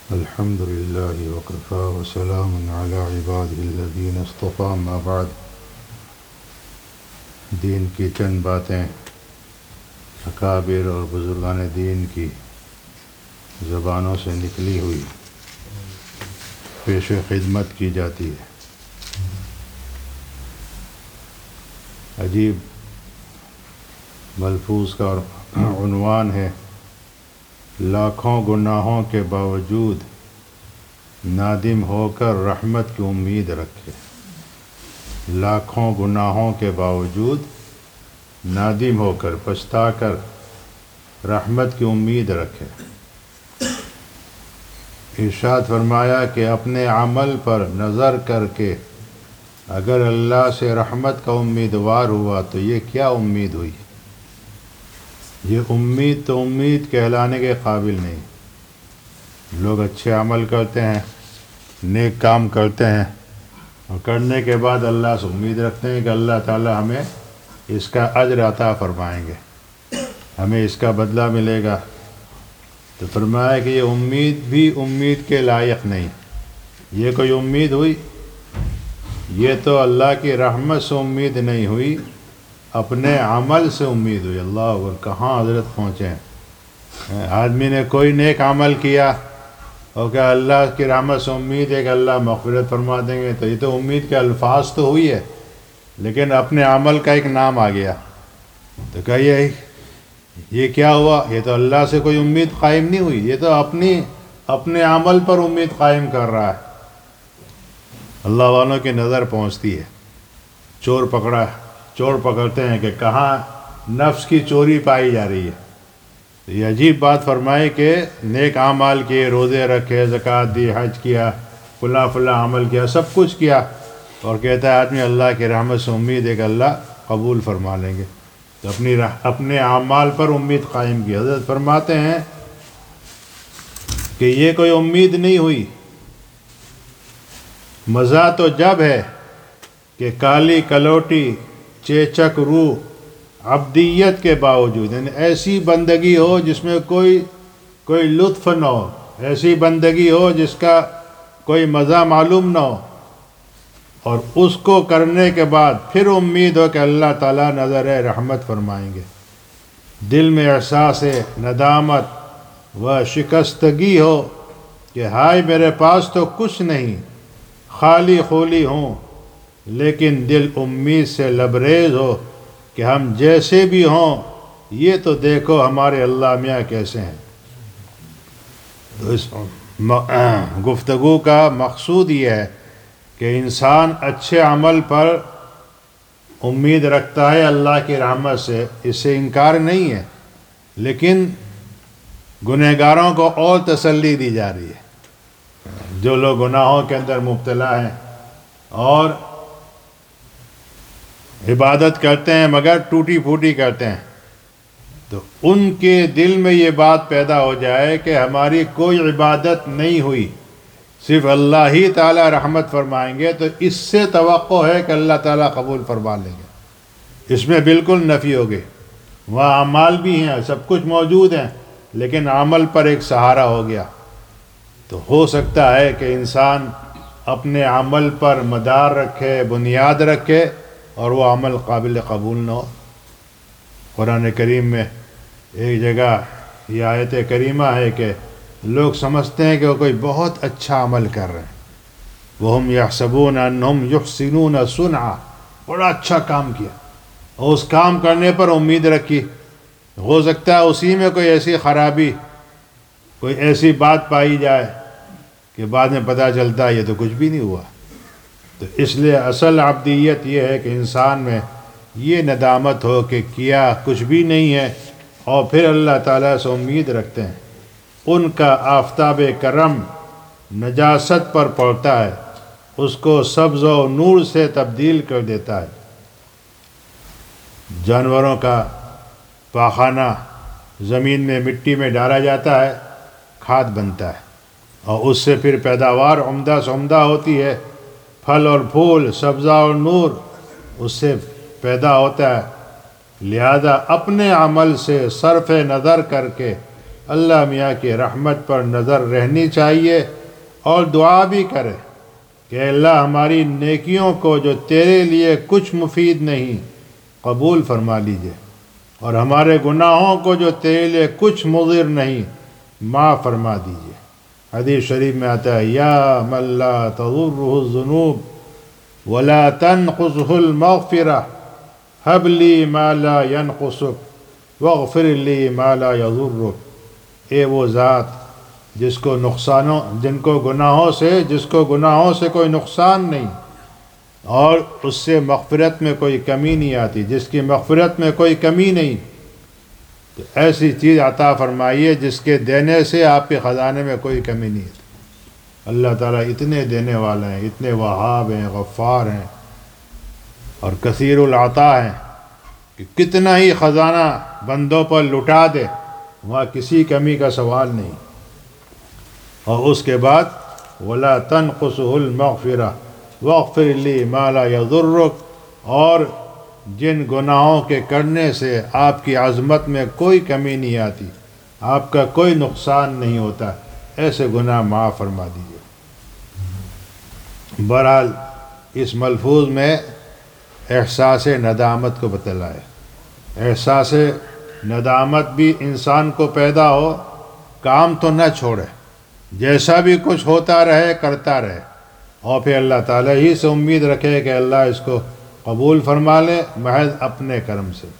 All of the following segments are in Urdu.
الحمد لله وكفى وسلام على عباده الذين اصطفى ما بعد۔ دین کی چند باتیں اکابر اور بزرگان دین کی زبانوں سے نکلی ہوئی پیش خدمت کی جاتی ہے۔ عجیب ملفوظ کا عنوان ہے، لاکھوں گناہوں کے باوجود نادم ہو کر رحمت کی امید رکھے۔ لاکھوں گناہوں کے باوجود نادم ہو کر پچھتا کر رحمت کی امید رکھے۔ ارشاد فرمایا کہ اپنے عمل پر نظر کر کے اگر اللہ سے رحمت کا امیدوار ہوا تو یہ کیا امید ہوئی؟ یہ امید تو امید کہلانے کے قابل نہیں۔ لوگ اچھے عمل کرتے ہیں، نیک کام کرتے ہیں، اور کرنے کے بعد اللہ سے امید رکھتے ہیں کہ اللہ تعالی ہمیں اس کا اجر عطا فرمائیں گے، ہمیں اس کا بدلہ ملے گا۔ تو فرمایا کہ یہ امید بھی امید کے لائق نہیں۔ یہ کوئی امید ہوئی؟ یہ تو اللہ کی رحمت سے امید نہیں ہوئی، اپنے عمل سے امید ہوئی۔ اللہ اکبر، کہاں حضرت پہنچے ہیں۔ آدمی نے کوئی نیک عمل کیا اور کہ اللہ کی رحمت سے امید ہے کہ اللہ مغفرت فرما دیں گے، تو یہ تو امید کے الفاظ تو ہوئی ہے، لیکن اپنے عمل کا ایک نام آ گیا۔ تو کہیے یہ کیا ہوا؟ یہ تو اللہ سے کوئی امید قائم نہیں ہوئی، یہ تو اپنے عمل پر امید قائم کر رہا ہے۔ اللہ والوں کی نظر پہنچتی ہے، چور پکڑتے ہیں کہ کہاں نفس کی چوری پائی جا رہی ہے۔ تو یہ عجیب بات فرمائے کہ نیک اعمال کیے، روزے رکھے، زکوٰۃ دی، حج کیا، فلاں عمل کیا، سب کچھ کیا، اور کہتا ہے آدمی اللہ کی رحمت سے امید ہے کہ اللہ قبول فرما لیں گے۔ تو اپنے اعمال پر امید قائم کی۔ حضرت فرماتے ہیں کہ یہ کوئی امید نہیں ہوئی۔ مزہ تو جب ہے کہ کالی کلوٹی چیچک روح عبدیت کے باوجود، یعنی ایسی بندگی ہو جس میں کوئی لطف نہ ہو، ایسی بندگی ہو جس کا کوئی مزہ معلوم نہ ہو، اور اس کو کرنے کے بعد پھر امید ہو کہ اللہ تعالیٰ نظر رحمت فرمائیں گے۔ دل میں احساس ندامت و شکستگی ہو کہ ہائے میرے پاس تو کچھ نہیں، خالی خولی ہوں، لیکن دل امید سے لبریز ہو کہ ہم جیسے بھی ہوں، یہ تو دیکھو ہمارے اللہ میاں کیسے ہیں۔ تو اس گفتگو کا مقصود یہ ہے کہ انسان اچھے عمل پر امید رکھتا ہے اللہ کی رحمت سے، اس سے انکار نہیں ہے، لیکن گنہگاروں کو اور تسلی دی جا رہی ہے۔ جو لوگ گناہوں کے اندر مبتلا ہیں اور عبادت کرتے ہیں مگر ٹوٹی پھوٹی کرتے ہیں، تو ان کے دل میں یہ بات پیدا ہو جائے کہ ہماری کوئی عبادت نہیں ہوئی، صرف اللہ ہی تعالیٰ رحمت فرمائیں گے، تو اس سے توقع ہے کہ اللہ تعالیٰ قبول فرما لیں گے۔ اس میں بالکل نفی ہو گئی۔ وہاں اعمال بھی ہیں، سب کچھ موجود ہیں، لیکن عمل پر ایک سہارا ہو گیا۔ تو ہو سکتا ہے کہ انسان اپنے عمل پر مدار رکھے، بنیاد رکھے، اور وہ عمل قابل قبول نہ ہو۔ قرآن کریم میں ایک جگہ یہ آیت کریمہ ہے کہ لوگ سمجھتے ہیں کہ وہ کوئی بہت اچھا عمل کر رہے ہیں، وَهُمْ يَحْسَبُونَ أَنَّهُمْ يُحْسِنُونَ صُنْعًا، بڑا اچھا کام کیا، اور اس کام کرنے پر امید رکھی۔ ہو سکتا ہے اسی میں کوئی ایسی خرابی، کوئی ایسی بات پائی جائے کہ بعد میں پتہ چلتا ہے یہ تو کچھ بھی نہیں ہوا۔ تو اس لیے اصل عبدیت یہ ہے کہ انسان میں یہ ندامت ہو کہ کیا کچھ بھی نہیں ہے، اور پھر اللہ تعالیٰ سے امید رکھتے ہیں۔ ان کا آفتاب کرم نجاست پر پڑتا ہے، اس کو سبز و نور سے تبدیل کر دیتا ہے۔ جانوروں کا پاخانہ زمین میں مٹی میں ڈالا جاتا ہے، کھاد بنتا ہے، اور اس سے پھر پیداوار عمدہ سے عمدہ ہوتی ہے، پھل اور پھول، سبزہ اور نور اس سے پیدا ہوتا ہے۔ لہذا اپنے عمل سے صرف نظر کر کے اللہ میاں کی رحمت پر نظر رہنی چاہیے اور دعا بھی کرے کہ اللہ ہماری نیکیوں کو جو تیرے لیے کچھ مفید نہیں قبول فرما لیجئے، اور ہمارے گناہوں کو جو تیرے لیے کچھ مضر نہیں معاف فرما دیجئے۔ حدیث شریف میں آتا ہے یا من لا تضرہ الذنوب ولا تنقصہ المغفرہ ہب لی ما لا ینقصک واغفر لی ما لا یضرک۔ اے وہ ذات جس کو گناہوں سے کوئی نقصان نہیں اور اس سے مغفرت میں کوئی کمی نہیں آتی، جس کی مغفرت میں کوئی کمی نہیں، تو ایسی چیز عطا فرمائیے جس کے دینے سے آپ کے خزانے میں کوئی کمی نہیں ہے۔ اللہ تعالیٰ اتنے دینے والے ہیں، اتنے وہاب ہیں، غفار ہیں اور کثیر العطا ہیں کہ کتنا ہی خزانہ بندوں پر لٹا دے، وہاں کسی کمی کا سوال نہیں۔ اور اس کے بعد وَلَا تَنْقُصُهُ الْمَغْفِرَةُ وَاغْفِرْ لِي مَا لَا يَضُرُّكَ، اور جن گناہوں کے کرنے سے آپ کی عظمت میں کوئی کمی نہیں آتی، آپ کا کوئی نقصان نہیں ہوتا، ایسے گناہ معاف فرما دیجیے۔ بہرحال اس ملفوظ میں احساس ندامت کو بتلائے۔ احساس ندامت بھی انسان کو پیدا ہو، کام تو نہ چھوڑے، جیسا بھی کچھ ہوتا رہے کرتا رہے، اور پھر اللہ تعالیٰ ہی سے امید رکھے کہ اللہ اس کو قبول فرما لے محض اپنے کرم سے۔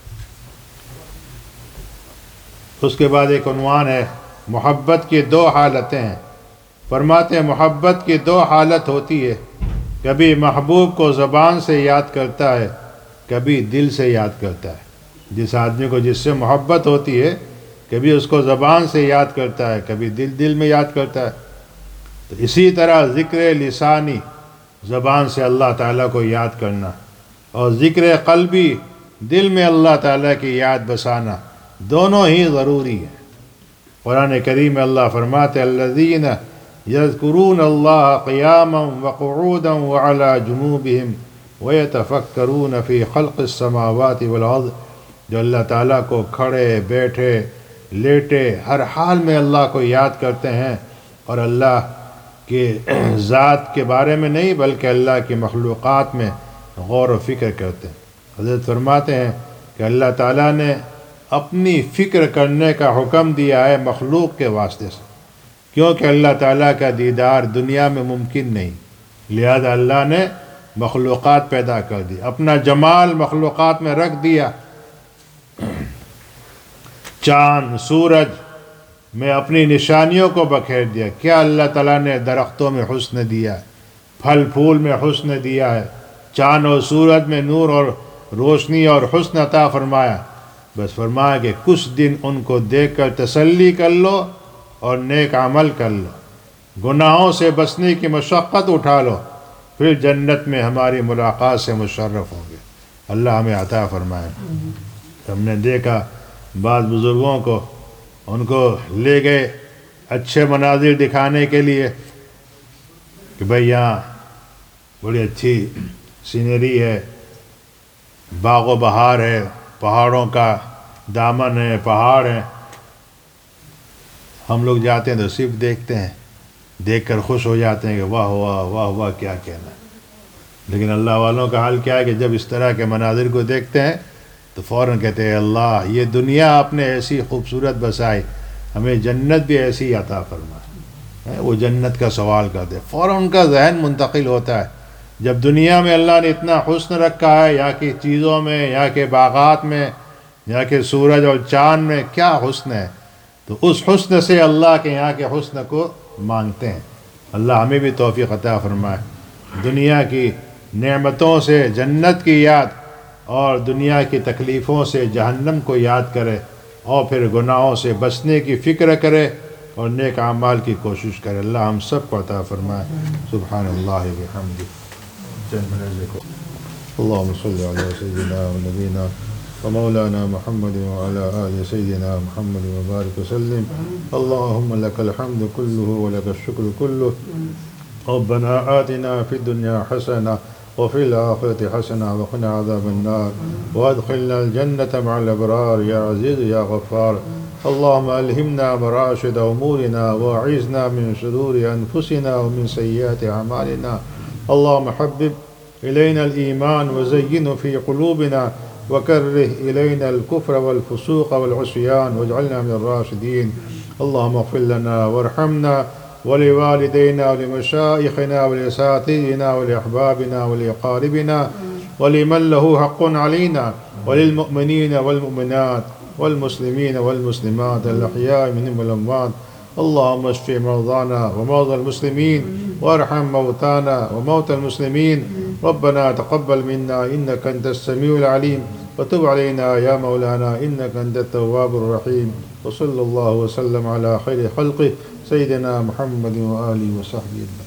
اس کے بعد ایک عنوان ہے محبت کی دو حالتیں ہیں۔ فرماتے ہیں محبت کی دو حالت ہوتی ہے، کبھی محبوب کو زبان سے یاد کرتا ہے، کبھی دل سے یاد کرتا ہے۔ جس آدمی کو جس سے محبت ہوتی ہے کبھی اس کو زبان سے یاد کرتا ہے، کبھی دل میں یاد کرتا ہے۔ تو اسی طرح ذکر لسانی، زبان سے اللہ تعالیٰ کو یاد کرنا، اور ذکر قلبی، دل میں اللہ تعالیٰ کی یاد بسانا، دونوں ہی ضروری ہیں۔ قرآن کریم میں اللہ فرماتے الذین یذکرون اللہ قیاما وقعودا وعلی جنوبہم ویتفکرون فی خلق السماوات والارض، جو اللہ تعالیٰ کو کھڑے بیٹھے لیٹے ہر حال میں اللہ کو یاد کرتے ہیں، اور اللہ کے ذات کے بارے میں نہیں بلکہ اللہ کی مخلوقات میں غور و فکر کرتے ہیں۔ حضرت فرماتے ہیں کہ اللہ تعالیٰ نے اپنی فکر کرنے کا حکم دیا ہے مخلوق کے واسطے سے، کیونکہ اللہ تعالیٰ کا دیدار دنیا میں ممکن نہیں، لہذا اللہ نے مخلوقات پیدا کر دی، اپنا جمال مخلوقات میں رکھ دیا۔ چاند سورج میں اپنی نشانیوں کو بکھیر دیا۔ کیا اللہ تعالیٰ نے درختوں میں حسن دیا ہے، پھل پھول میں حسن دیا ہے، چاند اور سورج میں نور اور روشنی اور حسن عطا فرمایا، بس فرمایا کہ کچھ دن ان کو دیکھ کر تسلی کر لو اور نیک عمل کر لو، گناہوں سے بچنے کی مشقت اٹھا لو، پھر جنت میں ہماری ملاقات سے مشرف ہوں گے۔ اللہ ہمیں عطا فرمائے۔ ہم نے دیکھا بعض بزرگوں کو، ان کو لے گئے اچھے مناظر دکھانے کے لیے کہ بھئی یہاں بڑی اچھی سینری ہے، باغ و بہار ہے، پہاڑوں کا دامن ہے، پہاڑ ہیں۔ ہم لوگ جاتے ہیں تو صرف دیکھتے ہیں، دیکھ کر خوش ہو جاتے ہیں کہ واہ واہ واہ واہ کیا کہنا ہے، لیکن اللہ والوں کا حال کیا ہے کہ جب اس طرح کے مناظر کو دیکھتے ہیں تو فوراً کہتے ہیں اللہ یہ دنیا آپ نے ایسی خوبصورت بسائی، ہمیں جنت بھی ایسی عطا فرمائے۔ وہ جنت کا سوال کرتے، فوراً ان کا ذہن منتقل ہوتا ہے۔ جب دنیا میں اللہ نے اتنا حسن رکھا ہے، یہاں کی چیزوں میں، یہاں کے باغات میں، یہاں کے سورج اور چاند میں کیا حسن ہے، تو اس حسن سے اللہ کے یہاں کے حسن کو مانگتے ہیں۔ اللہ ہمیں بھی توفیق عطا فرمائے، دنیا کی نعمتوں سے جنت کی یاد اور دنیا کی تکلیفوں سے جہنم کو یاد کرے، اور پھر گناہوں سے بچنے کی فکر کرے اور نیک اعمال کی کوشش کرے۔ اللہ ہم سب کو عطا فرمائے۔ سبحان اللہ وبحمدہ۔ اللہم صلی علی سیدنا و نبینا و مولانا محمد وعلی آل سیدنا محمد وبارک وسلم۔ اللہم لک الحمد کلہ و لک الشکر کلہ۔ ربنا آتنا فی الدنیا حسنہ وفي الآخرة حسنة وقنا عذاب النار وادخلنا الجنة مع الأبرار يا عزيز يا غفار اللهم ألهمنا مراشد أمورنا وأعذنا من شرور أنفسنا ومن سيئات أعمالنا. اللهم حبب إلينا الإيمان وزينه في قلوبنا وكره إلينا الكفر والفسوق والعصيان واجعلنا من الراشدين. اللهم اغفر لنا وارحمنا ولوالدينا ولمشايخنا ولأساتذتنا ولأحبابنا ولأقاربنا ولمن له حق علينا وللمؤمنين والمؤمنات والمسلمين والمسلمات الأحياء منهم والأموات. اللهم اشف مرضانا ومرضى المسلمين وارحم موتانا وموتى المسلمين. ربنا تقبل منا إنك أنت السميع العليم وتب علينا يا مولانا إنك أنت التواب الرحيم. وصلى الله وسلم على خير خلقه سيدنا محمد وآله وصحبه.